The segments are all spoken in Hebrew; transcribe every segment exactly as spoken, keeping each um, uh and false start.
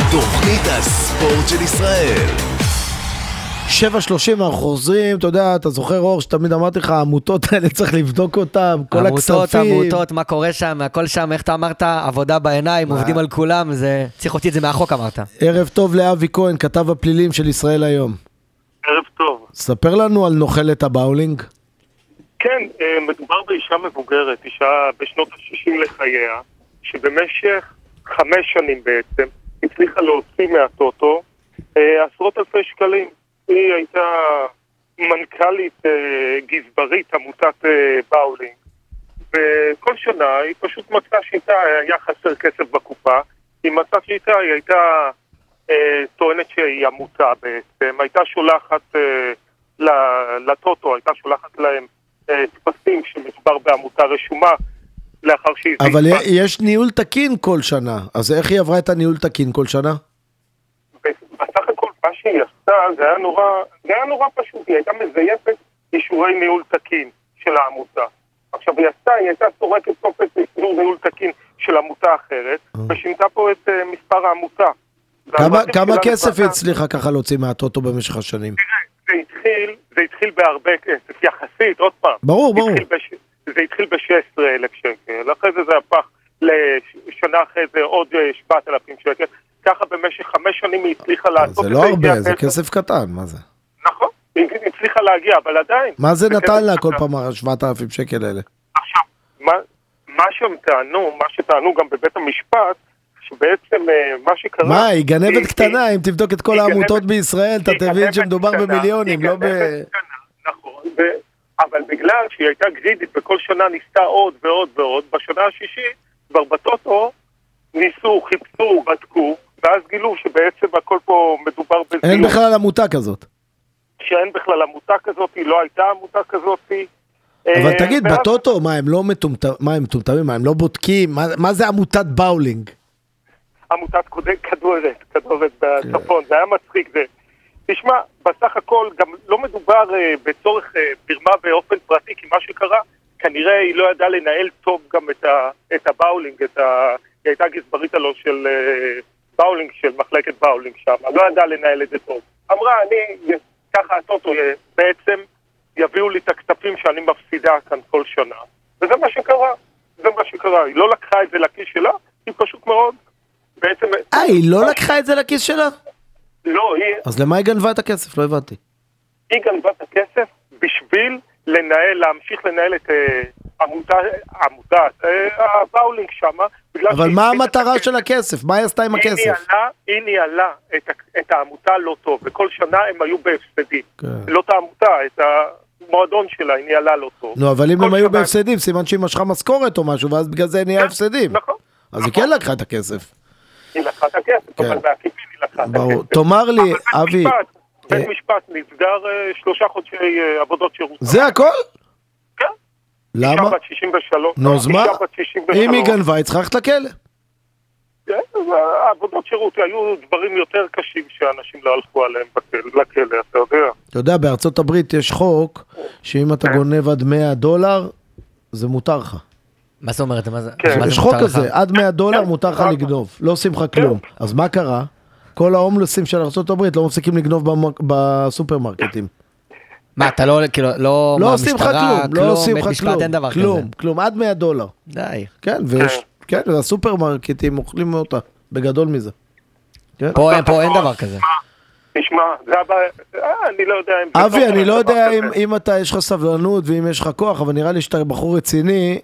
תוכנית הספורט של ישראל. שבע שלושים אנחנו חוזרים, אתה יודע, אתה זוכר אור שתמיד אמרתי לך, העמותות האלה צריך לבדוק אותם, כל הכספים. עמותות, עמותות, מה קורה שם, הכל שם, איך אתה אמרת, עבודה בעיניים, עובדים על כולם, זה, צריך אותי את זה מהחוק אמרת. ערב טוב לאבי כהן, כתב הפלילים של ישראל היום. ערב טוב. ספר לנו על נוחלת הבאולינג. כן, מדובר באישה מבוגרת, אישה בשנות ה-שישים לחייה, שבמשך חמש שנים בעצם הצליחה להוציא מהטוטו עשרות אלפי שקלים. היא הייתה מנכ"לית גזברית עמותת באולינג, וכל שנה היא פשוט מצאה שאיתה היה חסר כסף בקופה. היא מצאה שאיתה היא הייתה טוענת שהיא עמותה בעצם, הייתה שולחת לטוטו, הייתה שולחת להם תפסים שמדובר בעמותה רשומה לאחר שהיא... אבל יש ניהול תקין כל שנה, אז איך היא עברה את הניהול תקין כל שנה? בסך הכל מה שהיא עשתה זה היה נורא, זה היה נורא פשוט, היא הייתה מזייפת אישורי ניהול תקין של העמותה. עכשיו היא עשתה, היא הייתה סורקת טופס אישור ניהול תקין של עמותה אחרת, ושינתה פה את מספר העמותה. כמה כסף היא הצליחה ככה להוציא מהטוטו במשך השנים? זה התחיל, זה התחיל בהרבה כסף, יחסית, עוד פעם. ברור, ברור. זה התחיל ב-שישה עשר אלף שקל, אחרי זה זה הפך לשנה אחרי זה עוד שבעת אלפים שקל, ככה במשך חמש שנים היא הצליחה לעשות... זה לא הרבה, זה כסף קטן, מה זה? נכון, היא הצליחה להגיע, אבל עדיין... מה זה נתן לה כל פעם שבעת אלפים שקל האלה? עכשיו, מה שהם טענו, מה שטענו גם בבית המשפט, שבעצם מה שקרה... מה, היא גנבת קטנה, אם תבדוק את כל העמותות בישראל, אתה תבין שמדובר במיליונים, לא ב... נכון, אבל בגלל שהיא הייתה גרידית בכל שנה ניסתה עוד ועוד ועוד, בשנה השישית, כבר בטוטו, ניסו, חיפשו, בדקו, ואז גילו שבעצם הכל פה מדובר בזילות. אין בכלל עמותה כזאת. שאין בכלל עמותה כזאת, לא הייתה עמותה כזאת. אבל תגיד, בטוטו, מה, הם לא מטומטמים, מה, הם מטומטמים, מה, הם לא בודקים? מה זה עמותת באולינג? עמותת כדורת, כדורת בצפון, זה היה מצחיק זה. תשמע, בסך הכל גם לא מדובר בצורך ברמה באופן פרטי, כי מה שקרה, כנראה היא לא ידעה לנהל טוב גם את הבאולינג, היא הייתה גזברית הלא של באולינג, של מחלקת באולינג שם, לא ידעה לנהל את זה טוב. אמרה, אני, ככה הטוטו בעצם יביאו לי את הכספים שאני מפסידה כאן כל שנה. וזה מה שקרה, זה מה שקרה. היא לא לקחה את זה לכיס שלה, היא פשוט מאוד בעצם... אה, היא לא לקחה את זה לכיס שלה? לא, היא... אז למה היא גנבה את הכסף? לא הבנתי. היא גנבה את הכסף בשביל לנהל, להמשיך לנהל את עמותה, עמותת, הבאולינג שמה. אבל מה המטרה של הכסף? מה היא עשתה עם הכסף? היא ניהלה את העמותה לא טוב, וכל שנה הם היו בהפסדים. לא את העמותה, את המועדון שלה, היא ניהלה לא טוב. נו, אבל אם הם היו בהפסדים, סימן שהיא משכה משכורת או משהו, ואז בגלל זה נהיה הפסדים. נכון. אז היא כן לקחה את הכסף. היא לקחה את הכסף, אבל בעקיפין היא לקחה את הכסף. תאמר לי, אבי... בית משפט נסגר שלושה חודשי עבודות שירות. זה הכל? כן. למה? אישה בת שישים ושלוש. נו, אז מה? אם היא גנבה, היא צריכה ללכת לכלא. כן, העבודות שירות היו דברים יותר קשים שאנשים לא הלכו עליהם לכלא, אתה יודע. אתה יודע, בארצות הברית יש חוק שאם אתה גונב עד מאה דולר, זה מותר לך. מה זאת אומרת? יש חוק כזה, עד מאה דולר מותר לך לגנוב, לא עושים לך כלום. אז מה קרה? כל ההומלסים של ארצות הברית לא מפסיקים לגנוב בסופרמרקטים. מה, אתה לא, כאילו, לא... לא עושים לך כלום, לא עושים לך משפט, אין דבר כזה. כלום, כלום, עד מאה דולר. די. כן, ויש, כן, והסופרמרקטים אוכלים אותה, בגדול מזה. פה אין דבר כזה. תשמע, זה הבא, אני לא יודע... אבי, אני לא יודע אם אתה, יש לך סבלנות ואם יש לך כוח, אבל נראה לי שאתה בחור רציני,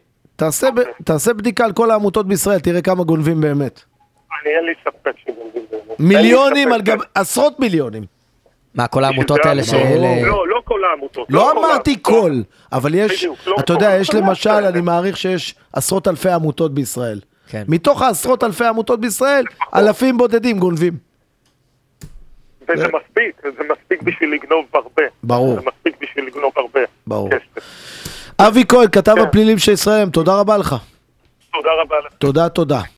תעשה בדיקה על כל העמותות בישראל, תראה כמה גונבים באמת. אני אין לי ספק שגונבים באמת. מיליונים על גב, עשרות מיליונים. מה, כל העמותות האלה ש... לא, לא כל העמותות. לא אמרתי כל, אבל יש, אתה יודע, יש למשל, אני מעריך שיש עשרות אלפי עמותות בישראל. מתוך העשרות אלפי עמותות בישראל, אלפים בודדים גונבים. וזה מספיק, זה מספיק בשביל לגנוב הרבה. ברור. זה מספיק בשביל לגנוב הרבה. ברור. אבי כהן, כתב הפלילים של ישראל, תודה רבה לך. תודה רבה לך. תודה, תודה.